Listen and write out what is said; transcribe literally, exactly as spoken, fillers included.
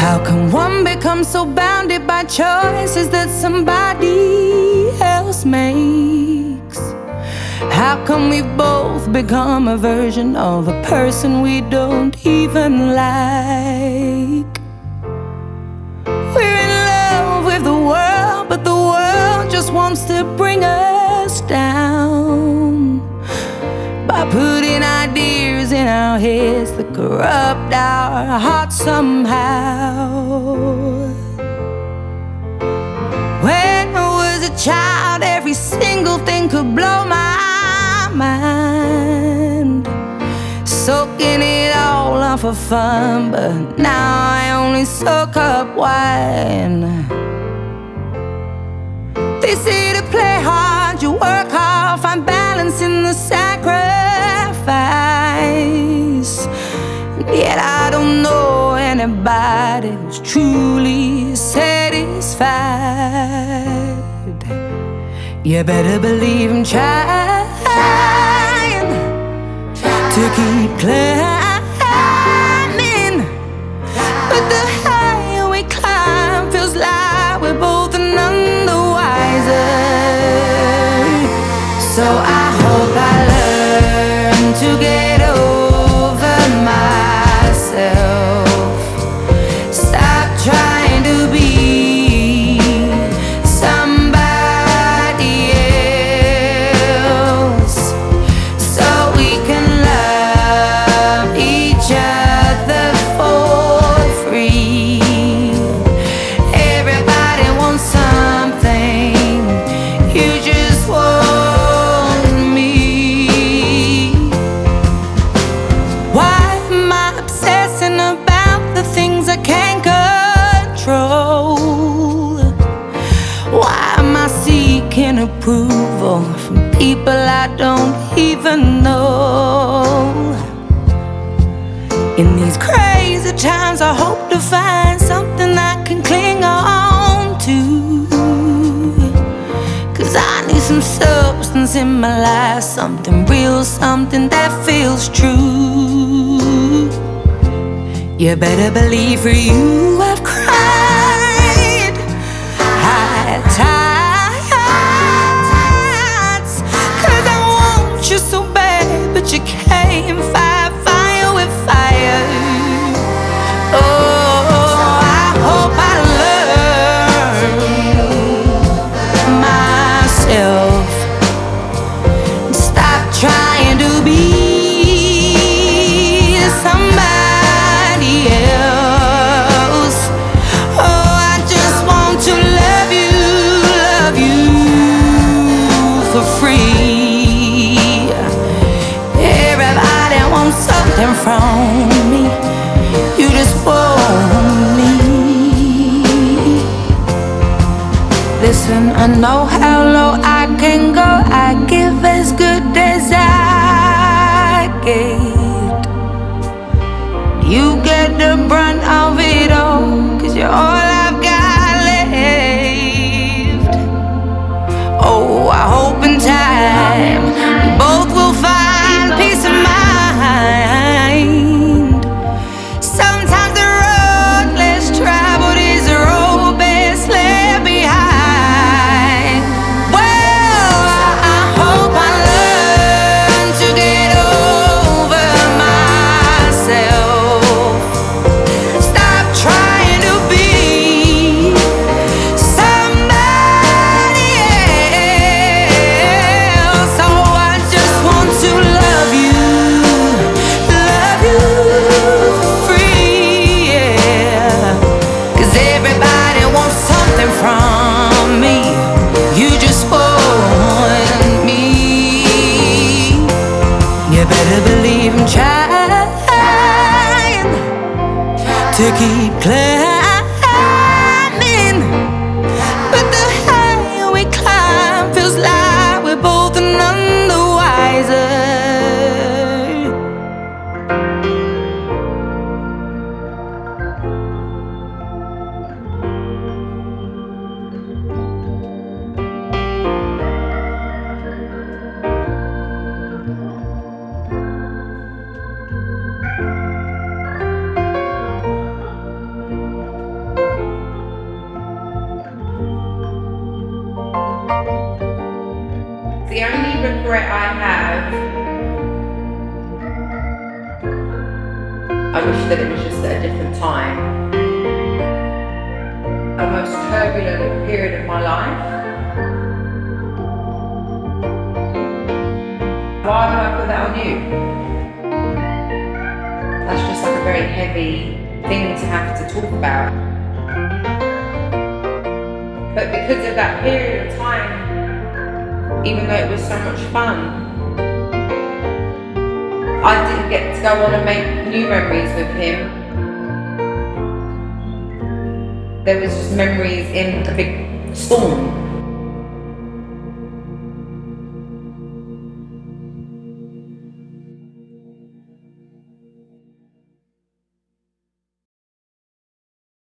How can one become so bounded by choices that somebody else makes? How can we both become a version of a person we don't even like? We're in love with the world, but the world just wants to bring us down by putting ideas in our heads that corrupt our hearts somehow. When I was a child, every single thing could blow my mind, soaking it all up for fun, but now I only soak up wine. They say to play hard, you work hard, find balance in the sacrifice. And yet I don't know anybody who's truly satisfied. You better believe I'm trying, trying to keep climbing, but the higher we climb feels like we're both none the wiser. So I hope I learn to get over myself, stop trying to be somebody else, so we can love each other for free. Everybody wants something, you just want me. Why am I obsessing about the things I can't control? Why am I seeking approval from people I don't even know? In these crazy times, I hope to find something I can cling on to, 'cause I need some substance in my life, something real, something that feels true. You better believe for you I've cried high tides, 'cause I want you so bad, but you can't fight fire with fire. Oh, I hope I learn myself, stop trying to be somebody else. Oh, I just want to love you, love you for free. Everybody wants something from me, you just want me. Listen, I know how low I can go, I give as good as I get. You get the brunt of it all, 'cause you're all I've got left. Oh, I hope in time we both will find peace of mind. Sometimes the road less traveled is the road best left behind. Well, I hope I learn to get over myself, stop trying to be somebody else. Oh, I just want to love you, love you for free, yeah. 'Cause everybody wants something from me, you just want me. You better believe I'm trying to keep climbing, but the higher we climb feels like we're both none the wiser. regret I have, I wish that it was just at a different time. The most turbulent period of my life. Why would I put that on you? That's just like a very heavy thing to have to talk about. But because of that period of time, even though it was so much fun, I didn't get to go on and make new memories with him. There was just memories in a big storm.